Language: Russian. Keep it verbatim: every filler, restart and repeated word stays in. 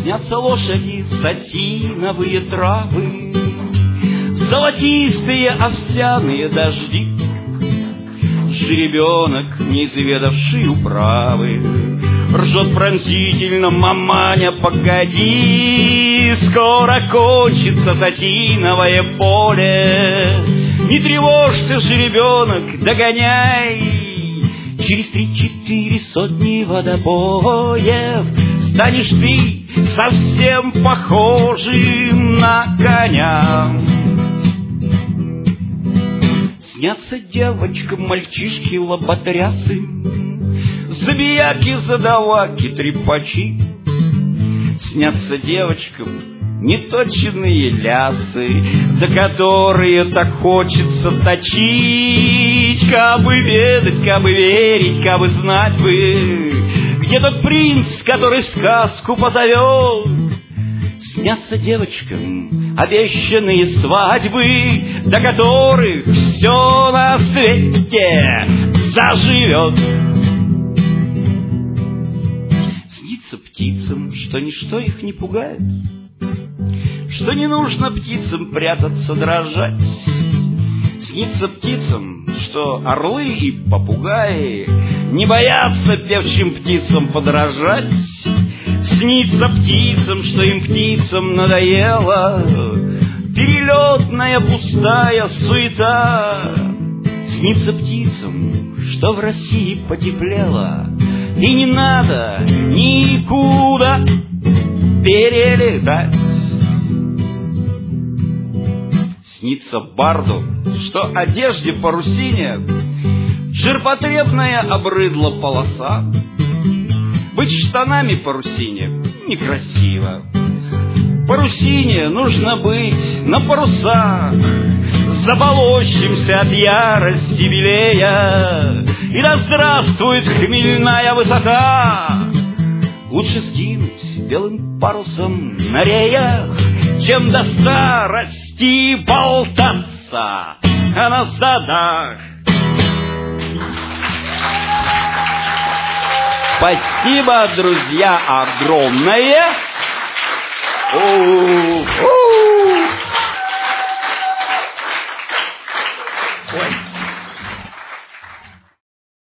Снятся лошади, сатиновые травы, золотистые овсяные дожди. Жеребенок, не изведавший управы, ржет пронзительно: маманя, погоди, скоро кончится сатиновое поле. Не тревожься, жеребенок, догоняй, через три-четыре сотни водопоев станешь ты совсем похожим на коня. Снятся девочкам мальчишки лоботрясы, забияки, задаваки, трепачи. Снятся девочкам неточенные лясы, до которые так хочется точить. Кабы ведать, кабы верить, кабы знать бы, где тот принц, который сказку позовет. Снятся девочкам обещанные свадьбы, до которых все на свете заживет. Снится птицам, что ничто их не пугает, что не нужно птицам прятаться, дрожать. Снится птицам, что орлы и попугаи не боятся певчим птицам подражать. Снится птицам, что им птицам надоело перелетная пустая суета. Снится птицам, что в России потеплело, и не надо никуда перелетать. Снится барду, что одежде парусине ширпотребная обрыдла полоса. Быть штанами парусине некрасиво, парусине нужно быть на парусах. Заполощимся от ярости белея, и да здравствует хмельная высота. Лучше скинуть белым парусом на реях, чем до старости болтаться на задах. Спасибо, друзья, огромное. У-у-у.